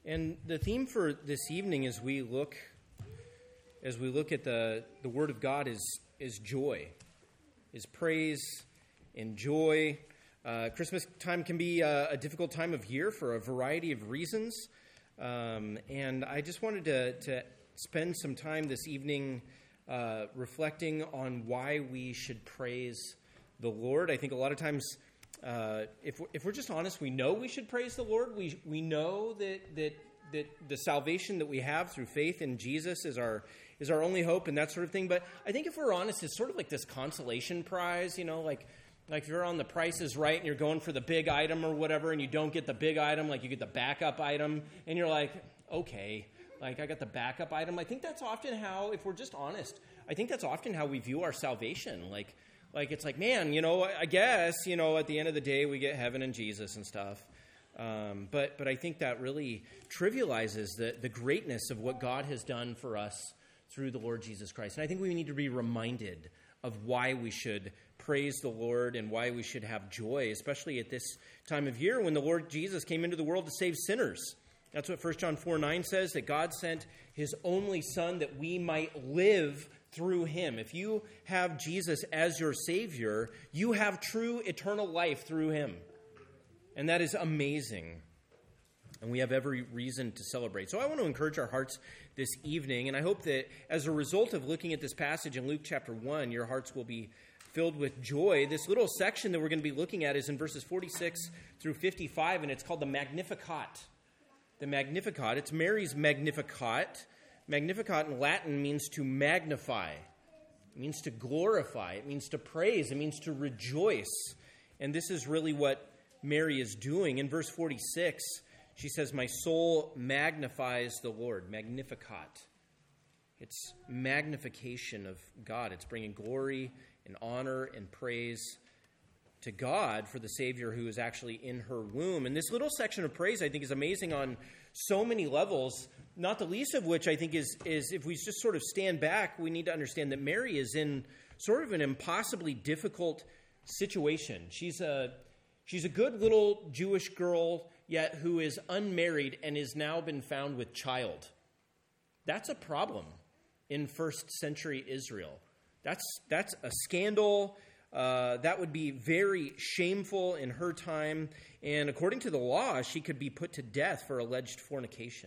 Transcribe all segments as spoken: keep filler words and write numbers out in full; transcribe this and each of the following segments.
And the theme for this evening as we look as we look at the, the Word of God is is joy, is praise and joy. Uh, Christmas time can be a, a difficult time of year for a variety of reasons. Um, and I just wanted to, to spend some time this evening uh, reflecting on why we should praise the Lord. I think a lot of times, uh, if, we're, if we're just honest, we know we should praise the Lord. We we know that that that the salvation that we have through faith in Jesus is our is our only hope and that sort of thing. But I think if we're honest, it's sort of like this consolation prize, you know, like like if you're on The Price is Right and you're going for the big item or whatever, and you don't get the big item, like you get the backup item, and you're like, okay, like I got the backup item. I think that's often how, if we're just honest, I think that's often how we view our salvation. Like, like it's like, man, you know, I guess, you know, at the end of the day, we get heaven and Jesus and stuff. Um, but but I think that really trivializes the, the greatness of what God has done for us through the Lord Jesus Christ. And I think we need to be reminded of why we should praise the Lord and why we should have joy, especially at this time of year when the Lord Jesus came into the world to save sinners. That's what First John four nine says, that God sent his only Son that we might live through him. If you have Jesus as your Savior, you have true eternal life through him. And that is amazing. And we have every reason to celebrate. So I want to encourage our hearts this evening, and I hope that as a result of looking at this passage in Luke chapter one, your hearts will be filled with joy. This little section that we're going to be looking at is in verses forty-six through fifty-five, and it's called the Magnificat. The Magnificat. It's Mary's Magnificat. Magnificat in Latin means to magnify. It means to glorify. It means to praise. It means to rejoice. And this is really what Mary is doing. In verse forty-six, she says, "My soul magnifies the Lord." Magnificat. It's magnification of God. It's bringing glory and honor and praise to God for the Savior who is actually in her womb. And this little section of praise, I think, is amazing on so many levels, not the least of which I think is, is if we just sort of stand back, we need to understand that Mary is in sort of an impossibly difficult situation. She's a She's a good little Jewish girl, yet who is unmarried and has now been found with child. That's a problem in first century Israel. That's that's a scandal. Uh, that would be very shameful in her time. And according to the law, she could be put to death for alleged fornication.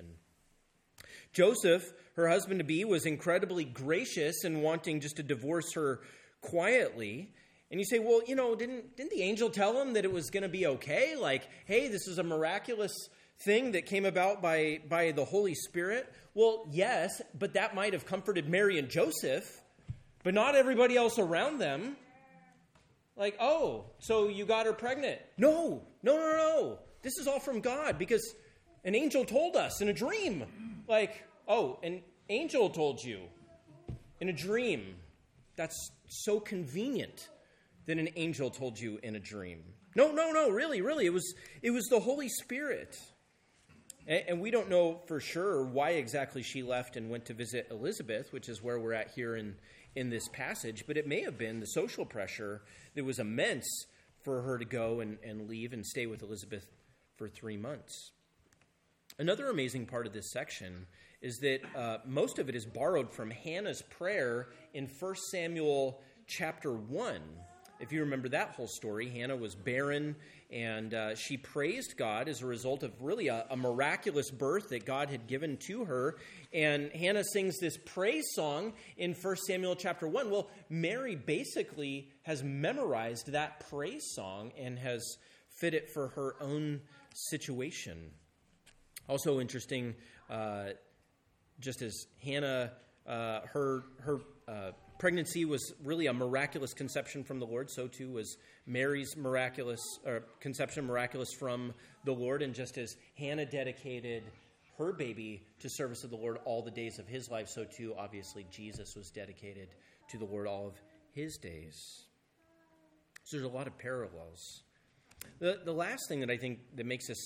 Joseph, her husband-to-be, was incredibly gracious in wanting just to divorce her quietly. And you say, well, you know, didn't didn't the angel tell him that it was going to be okay? Like, hey, this is a miraculous thing that came about by, by the Holy Spirit. Well, yes, but that might have comforted Mary and Joseph, but not everybody else around them. Like, oh, so you got her pregnant. No, no, no, no. This is all from God because an angel told us in a dream. Like, oh, an angel told you in a dream. That's so convenient. That an angel told you in a dream. No, no, no, really, really. It was it was the Holy Spirit. And, and we don't know for sure why exactly she left and went to visit Elizabeth, which is where we're at here in, in this passage. But it may have been the social pressure that was immense for her to go and, and leave and stay with Elizabeth for three months. Another amazing part of this section is that uh, most of it is borrowed from Hannah's prayer in First Samuel chapter one. If you remember that whole story, Hannah was barren, and uh, she praised God as a result of really a, a miraculous birth that God had given to her. And Hannah sings this praise song in First Samuel chapter one. Well, Mary basically has memorized that praise song and has fit it for her own situation. Also interesting, uh, just as Hannah, uh, her her uh, pregnancy was really a miraculous conception from the Lord, so too was Mary's miraculous or conception miraculous from the Lord. And just as Hannah dedicated her baby to service of the Lord all the days of his life, so too obviously Jesus was dedicated to the Lord all of his days. So there's a lot of parallels. The the last thing that I think that makes this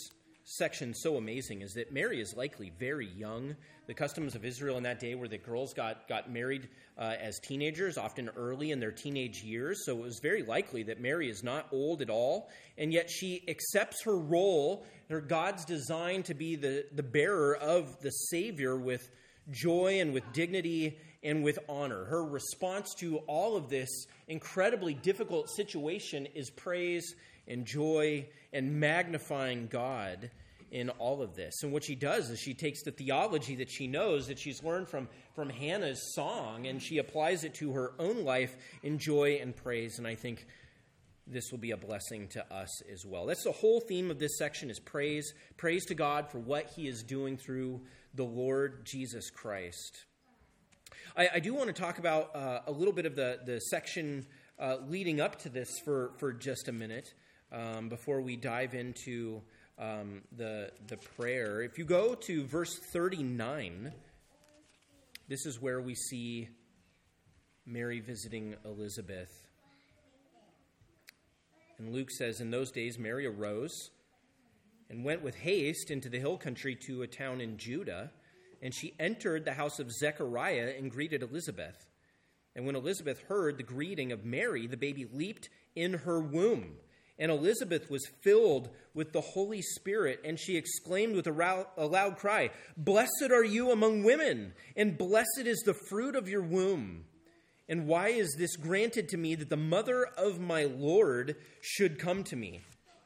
section so amazing is that Mary is likely very young. The customs of Israel in that day were that girls got, got married uh, as teenagers, often early in their teenage years. So it was very likely that Mary is not old at all. And yet she accepts her role, her God's design to be the, the bearer of the Savior with joy and with dignity and with honor. Her response to all of this incredibly difficult situation is praise and joy and magnifying God in all of this. And what she does is she takes the theology that she knows, that she's learned from, from Hannah's song, and she applies it to her own life in joy and praise. And I think this will be a blessing to us as well. That's the whole theme of this section, is praise. Praise to God for what he is doing through the Lord Jesus Christ. I, I do want to talk about uh, a little bit of the, the section uh, leading up to this for, for just a minute um, before we dive into um, the, the prayer. If you go to verse thirty-nine, this is where we see Mary visiting Elizabeth. And Luke says, "In those days Mary arose and went with haste into the hill country to a town in Judah, and she entered the house of Zechariah and greeted Elizabeth. And when Elizabeth heard the greeting of Mary, the baby leaped in her womb. And Elizabeth was filled with the Holy Spirit, and she exclaimed with a, rou- a loud cry, 'Blessed are you among women, and blessed is the fruit of your womb. And why is this granted to me, that the mother of my Lord should come to me?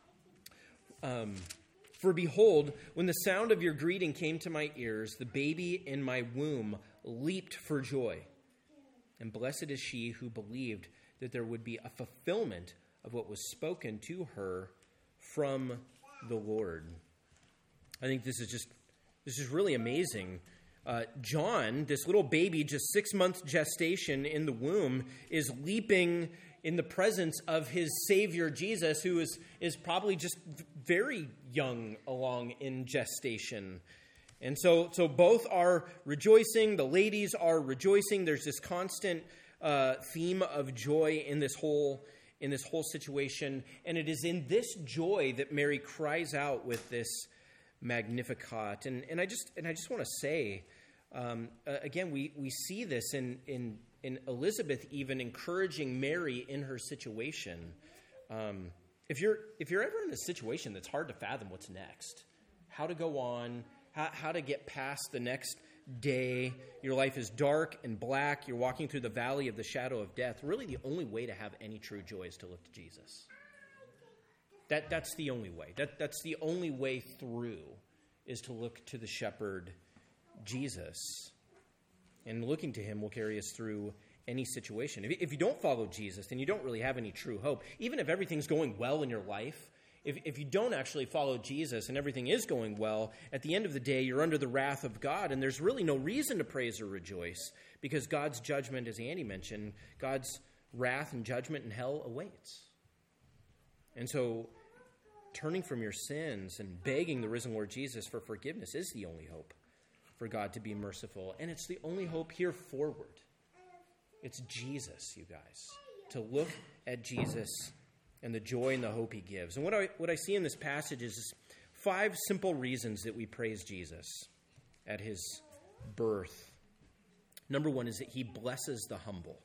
Um, for behold, when the sound of your greeting came to my ears, the baby in my womb leaped for joy. And blessed is she who believed that there would be a fulfillment of what was spoken to her from the Lord.'" I think this is just, this is really amazing. Uh, John, this little baby, just six months gestation in the womb, is leaping in the presence of his Savior Jesus, who is, is probably just very young along in gestation. And so, so both are rejoicing. The ladies are rejoicing. There's this constant uh, theme of joy in this whole in this whole situation, and it is in this joy that Mary cries out with this Magnificat. And and I just and I just want to say, um, uh, again, we we see this in in in Elizabeth even encouraging Mary in her situation. Um, if you're if you're ever in a situation that's hard to fathom what's next, how to go on, how, how to get past the next day, your life is dark and black, you're walking through the valley of the shadow of death, really the only way to have any true joy is to look to Jesus. That that's the only way. That that's the only way through, is to look to the shepherd, Jesus. And looking to him will carry us through any situation. If, if you don't follow Jesus, then you don't really have any true hope. Even if everything's going well in your life, If, if you don't actually follow Jesus and everything is going well, at the end of the day, you're under the wrath of God, and there's really no reason to praise or rejoice, because God's judgment, as Andy mentioned, God's wrath and judgment in hell awaits. And so turning from your sins and begging the risen Lord Jesus for forgiveness is the only hope for God to be merciful, and it's the only hope here forward. It's Jesus, you guys, to look at Jesus and the joy and the hope he gives. And what I what I see in this passage is five simple reasons that we praise Jesus at his birth. Number one is that he blesses the humble.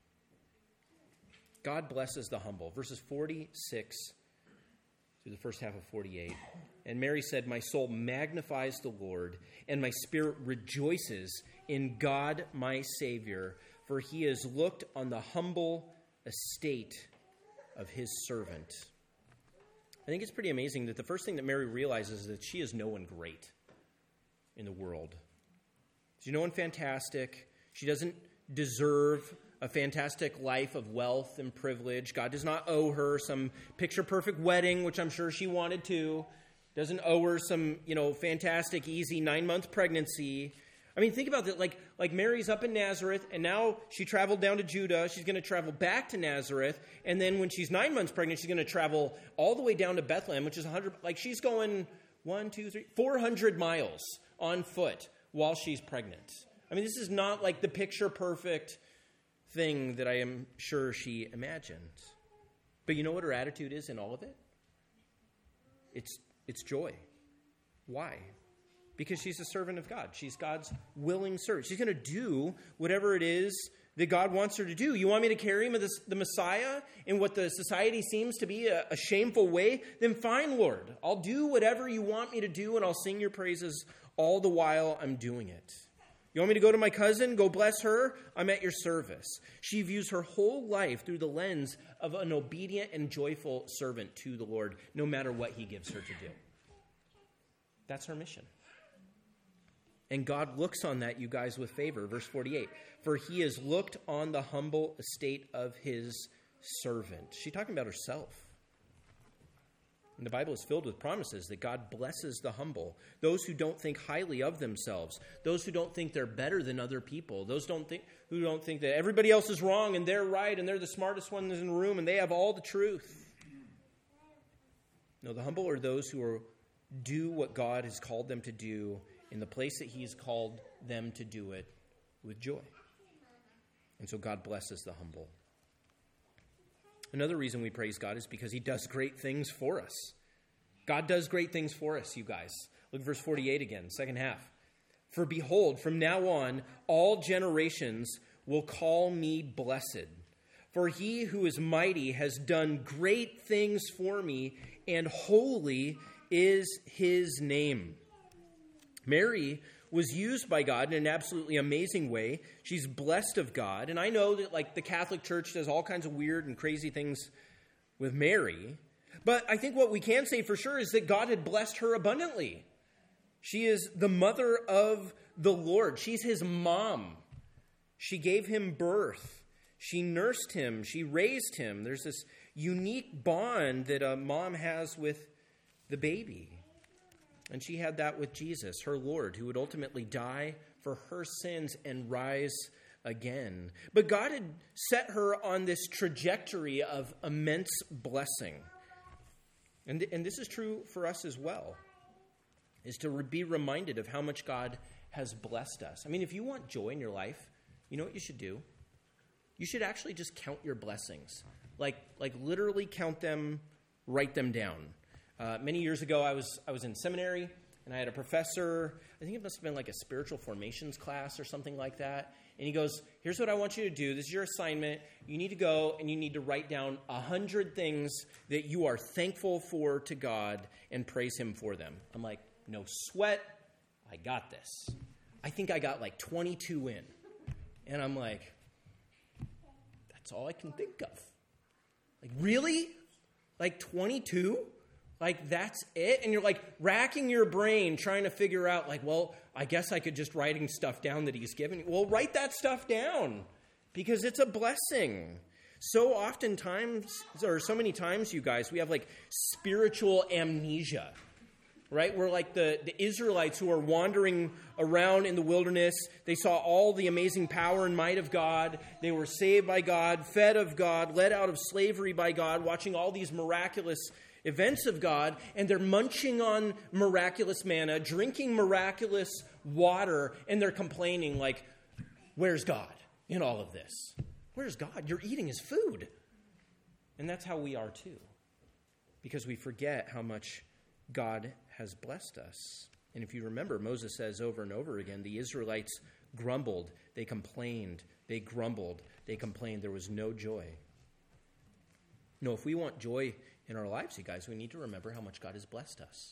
God blesses the humble. Verses forty-six through the first half of forty-eight. "And Mary said, 'My soul magnifies the Lord, and my spirit rejoices in God my Savior, for he has looked on the humble estate of his servant.'" I think it's pretty amazing that the first thing that Mary realizes is that she is no one great in the world. She's no one fantastic. She doesn't deserve a fantastic life of wealth and privilege. God does not owe her some picture-perfect wedding, which I'm sure she wanted to. Doesn't owe her some, you know, fantastic, easy nine-month pregnancy. I mean, think about that. Like, like Mary's up in Nazareth, and now she traveled down to Judah. She's going to travel back to Nazareth, and then when she's nine months pregnant, she's going to travel all the way down to Bethlehem, which is one hundred. Like, she's going one, two, three, four hundred miles on foot while she's pregnant. I mean, this is not like the picture-perfect thing that I am sure she imagined. But you know what her attitude is in all of it? It's it's joy. Why? Because she's a servant of God. She's God's willing servant. She's going to do whatever it is that God wants her to do. You want me to carry him as the Messiah in what the society seems to be a, a shameful way? Then fine, Lord. I'll do whatever you want me to do, and I'll sing your praises all the while I'm doing it. You want me to go to my cousin? Go bless her? I'm at your service. She views her whole life through the lens of an obedient and joyful servant to the Lord, no matter what he gives her to do. That's her mission. And God looks on that, you guys, with favor. Verse forty-eight. For he has looked on the humble estate of his servant. She's talking about herself. And the Bible is filled with promises that God blesses the humble. Those who don't think highly of themselves. Those who don't think they're better than other people. Those don't think, who don't think that everybody else is wrong and they're right and they're the smartest ones in the room and they have all the truth. No, the humble are those who are, do what God has called them to do in the place that he's called them to do it with joy. And so God blesses the humble. Another reason we praise God is because he does great things for us. God does great things for us, you guys. Look at verse forty-eight again, second half. For behold, from now on, all generations will call me blessed. For he who is mighty has done great things for me, and holy is his name. Mary was used by God in an absolutely amazing way. She's blessed of God. And I know that like the Catholic Church does all kinds of weird and crazy things with Mary. But I think what we can say for sure is that God had blessed her abundantly. She is the mother of the Lord. She's his mom. She gave him birth. She nursed him. She raised him. There's this unique bond that a mom has with the baby. And she had that with Jesus, her Lord, who would ultimately die for her sins and rise again. But God had set her on this trajectory of immense blessing. And, and this is true for us as well, is to be reminded of how much God has blessed us. I mean, if you want joy in your life, you know what you should do? You should actually just count your blessings. Like, like literally count them, write them down. Uh, many years ago, I was I was in seminary, and I had a professor. I think it must have been like a spiritual formations class or something like that. And he goes, here's what I want you to do. This is your assignment. You need to go, and you need to write down a hundred things that you are thankful for to God and praise him for them. I'm like, no sweat. I got this. I think I got like twenty-two in. And I'm like, that's all I can think of. Like, really? Like twenty-two? Like, that's it? And you're, like, racking your brain trying to figure out, like, well, I guess I could just writing stuff down that he's given you. Well, write that stuff down because it's a blessing. So oftentimes, or so many times, you guys, we have, like, spiritual amnesia, right? We're like the, the Israelites who are wandering around in the wilderness. They saw all the amazing power and might of God. They were saved by God, fed of God, led out of slavery by God, watching all these miraculous events of God, and they're munching on miraculous manna, drinking miraculous water, and they're complaining like, where's God in all of this? Where's God? You're eating his food. And that's how we are too, because we forget how much God has blessed us. And if you remember, Moses says over and over again, the Israelites grumbled, they complained, they grumbled, they complained. There was no joy. No, if we want joy in our lives, you guys, we need to remember how much God has blessed us.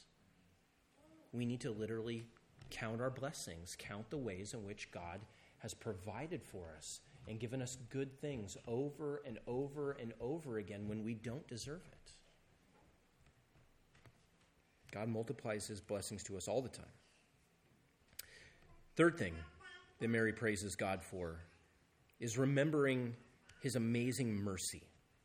We need to literally count our blessings, count the ways in which God has provided for us and given us good things over and over and over again when we don't deserve it. God multiplies his blessings to us all the time. Third thing that Mary praises God for is remembering his amazing mercy.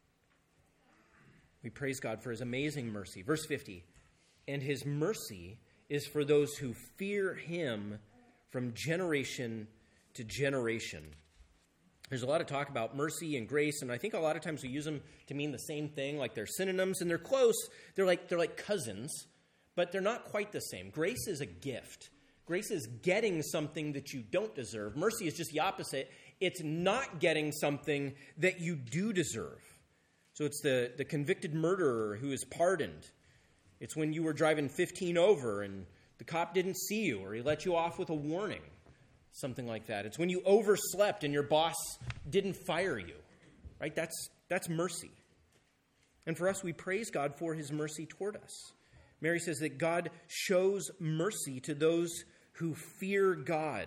We praise God for his amazing mercy. Verse fifty, and his mercy is for those who fear him from generation to generation. There's a lot of talk about mercy and grace, and I think a lot of times we use them to mean the same thing, like they're synonyms, and they're close. They're like they're like cousins, but they're not quite the same. Grace is a gift. Grace is getting something that you don't deserve. Mercy is just the opposite. It's not getting something that you do deserve. So it's the, the convicted murderer who is pardoned. It's when you were driving fifteen over and the cop didn't see you, or he let you off with a warning, something like that. It's when you overslept and your boss didn't fire you, right? That's, that's mercy. And for us, we praise God for his mercy toward us. Mary says that God shows mercy to those who fear God.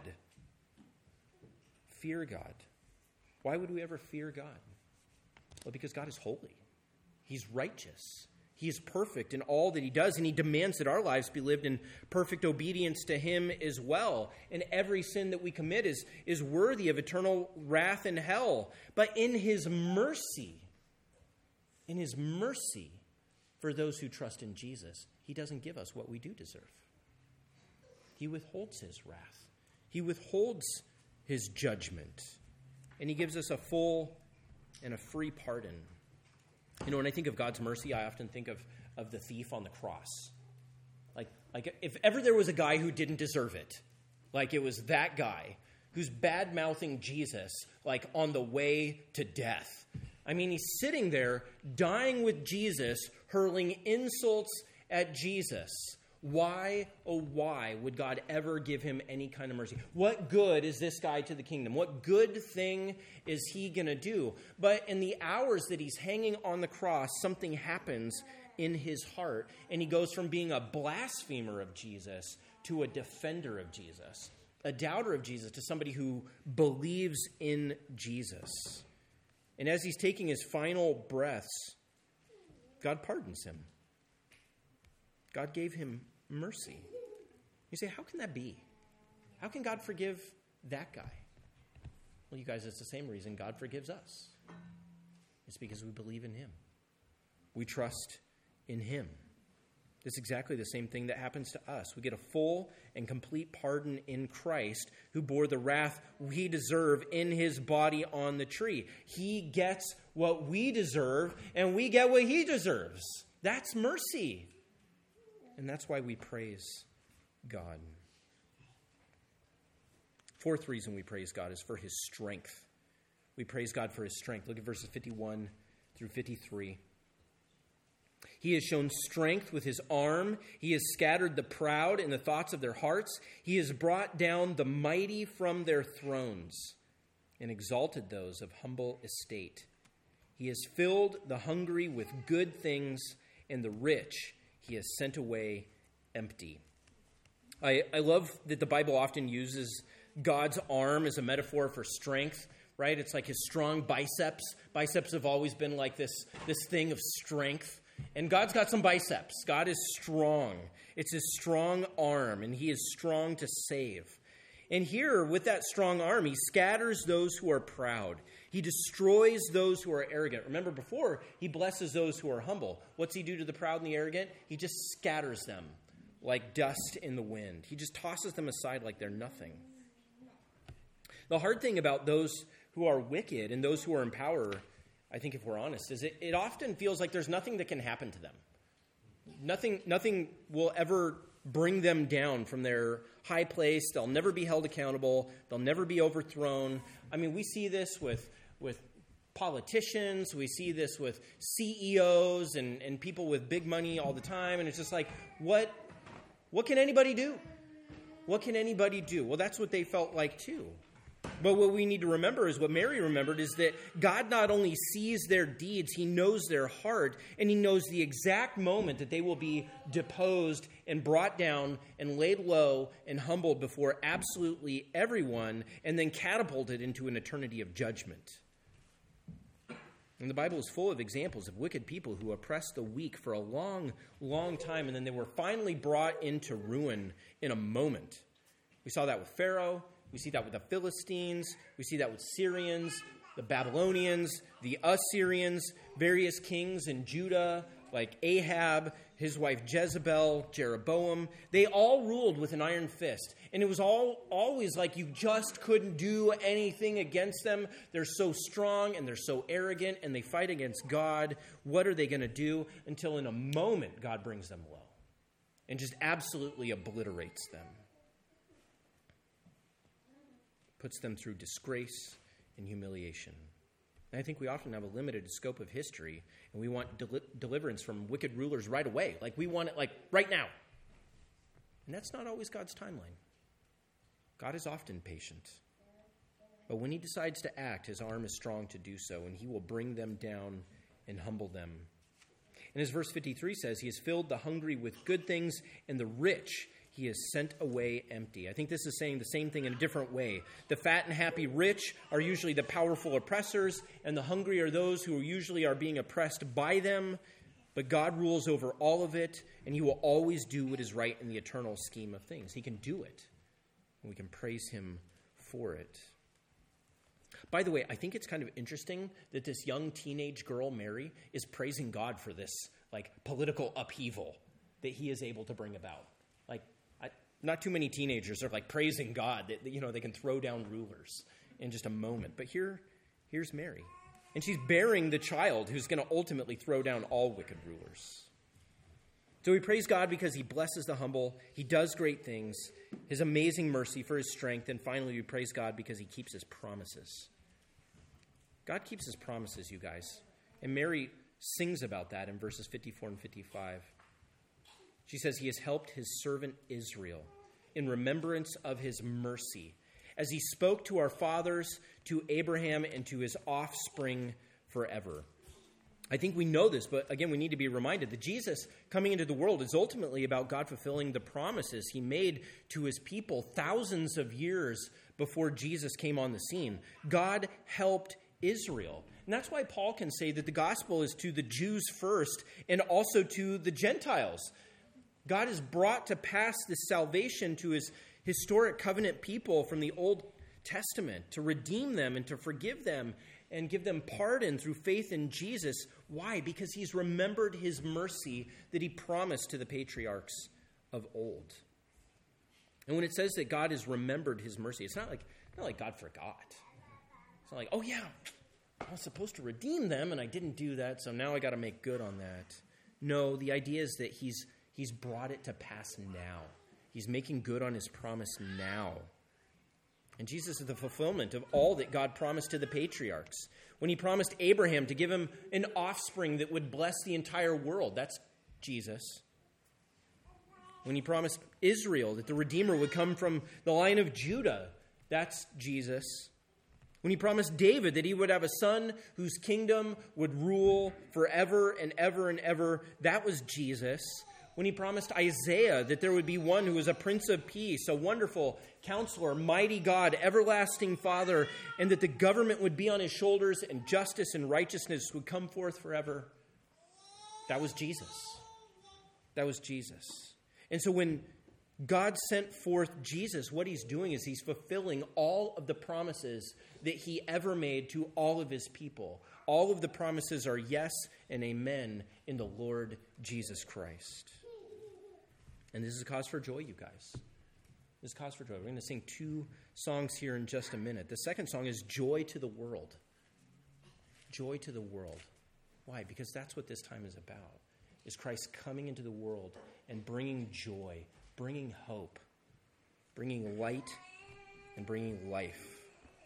Fear God. Why would we ever fear God? Well, because God is holy. He's righteous. He is perfect in all that he does, and he demands that our lives be lived in perfect obedience to him as well. And every sin that we commit is, is worthy of eternal wrath and hell. But in his mercy, in his mercy for those who trust in Jesus, he doesn't give us what we do deserve. He withholds his wrath. He withholds his judgment. And he gives us a full and a free pardon. You know, when I think of God's mercy, I often think of, of the thief on the cross. Like, like if ever there was a guy who didn't deserve it, like it was that guy who's bad-mouthing Jesus, like on the way to death. I mean, he's sitting there dying with Jesus, hurling insults at Jesus. Why, oh why, would God ever give him any kind of mercy? What good is this guy to the kingdom? What good thing is he going to do? But in the hours that he's hanging on the cross, something happens in his heart, and he goes from being a blasphemer of Jesus to a defender of Jesus, a doubter of Jesus to somebody who believes in Jesus. And as he's taking his final breaths, God pardons him. God gave him mercy. You say, how can that be? How can God forgive that guy? Well, you guys, it's the same reason God forgives us. It's because we believe in him. We trust in him. It's exactly the same thing that happens to us. We get a full and complete pardon in Christ, who bore the wrath we deserve in his body on the tree. He gets what we deserve, and we get what he deserves. That's mercy. And that's why we praise God. Fourth reason we praise God is for his strength. We praise God for his strength. Look at verses fifty-one through fifty-three. He has shown strength with his arm. He has scattered the proud in the thoughts of their hearts. He has brought down the mighty from their thrones and exalted those of humble estate. He has filled the hungry with good things, and the rich he has sent away empty. I, I love that the Bible often uses God's arm as a metaphor for strength, right? It's like his strong biceps. Biceps have always been like this, this thing of strength. And God's got some biceps. God is strong. It's his strong arm, and he is strong to save. And here, with that strong arm, he scatters those who are proud. He destroys those who are arrogant. Remember, before, he blesses those who are humble. What's he do to the proud and the arrogant? He just scatters them like dust in the wind. He just tosses them aside like they're nothing. The hard thing about those who are wicked and those who are in power, I think if we're honest, is it, it often feels like there's nothing that can happen to them. Nothing, nothing will ever bring them down from their high place. They'll never be held accountable. They'll never be overthrown. I mean, we see this with, with politicians. We see this with C E Os and, and people with big money all the time. And it's just like, what, what can anybody do? What can anybody do? Well, that's what they felt like too. But what we need to remember is what Mary remembered is that God not only sees their deeds, he knows their heart, and he knows the exact moment that they will be deposed and brought down and laid low and humbled before absolutely everyone, and then catapulted into an eternity of judgment. And the Bible is full of examples of wicked people who oppressed the weak for a long, long time, and then they were finally brought into ruin in a moment. We saw that with Pharaoh. We see that with the Philistines. We see that with Syrians, the Babylonians, the Assyrians, various kings in Judah, like Ahab, his wife Jezebel, Jeroboam. They all ruled with an iron fist. And it was all always like you just couldn't do anything against them. They're so strong and they're so arrogant and they fight against God. What are they going to do? Until in a moment, God brings them low and just absolutely obliterates them. Puts them through disgrace and humiliation. And I think we often have a limited scope of history, and we want del- deliverance from wicked rulers right away. Like, we want it, like, right now. And that's not always God's timeline. God is often patient. But when he decides to act, his arm is strong to do so, and he will bring them down and humble them. And as verse fifty-three says, he has filled the hungry with good things, and the rich he has sent away empty. I think this is saying the same thing in a different way. The fat and happy rich are usually the powerful oppressors, and the hungry are those who usually are being oppressed by them. But God rules over all of it, and he will always do what is right in the eternal scheme of things. He can do it, and we can praise him for it. By the way, I think it's kind of interesting that this young teenage girl, Mary, is praising God for this, like, political upheaval that he is able to bring about. Like, I, not too many teenagers are, like, praising God that, you know, they can throw down rulers in just a moment. But here, here's Mary. And she's bearing the child who's going to ultimately throw down all wicked rulers. So we praise God because he blesses the humble. He does great things. His amazing mercy for his strength. And finally, we praise God because he keeps his promises. God keeps his promises, you guys. And Mary sings about that in verses fifty-four and fifty-five. She says, he has helped his servant Israel in remembrance of his mercy, as he spoke to our fathers, to Abraham, and to his offspring forever. I think we know this, but again, we need to be reminded that Jesus coming into the world is ultimately about God fulfilling the promises he made to his people thousands of years before Jesus came on the scene. God helped Israel. And that's why Paul can say that the gospel is to the Jews first and also to the Gentiles. God has brought to pass this salvation to his historic covenant people from the Old Testament to redeem them and to forgive them and give them pardon through faith in Jesus. Why? Because he's remembered his mercy that he promised to the patriarchs of old. And when it says that God has remembered his mercy, it's not like, not like God forgot. It's not like, oh yeah, I was supposed to redeem them and I didn't do that, so now I got to make good on that. No, the idea is that he's he's brought it to pass now. He's making good on his promise now. And Jesus is the fulfillment of all that God promised to the patriarchs. When he promised Abraham to give him an offspring that would bless the entire world, that's Jesus. When he promised Israel that the Redeemer would come from the line of Judah, that's Jesus. When he promised David that he would have a son whose kingdom would rule forever and ever and ever, that was Jesus. When he promised Isaiah that there would be one who was a Prince of Peace, a wonderful counselor, mighty God, everlasting Father, and that the government would be on his shoulders and justice and righteousness would come forth forever, that was Jesus. That was Jesus. And so when God sent forth Jesus, what he's doing is he's fulfilling all of the promises that he ever made to all of his people. All of the promises are yes and amen in the Lord Jesus Christ. And this is a cause for joy, you guys. This is a cause for joy. We're going to sing two songs here in just a minute. The second song is Joy to the World. Joy to the world. Why? Because that's what this time is about. Is Christ coming into the world and bringing joy, bringing hope, bringing light, and bringing life.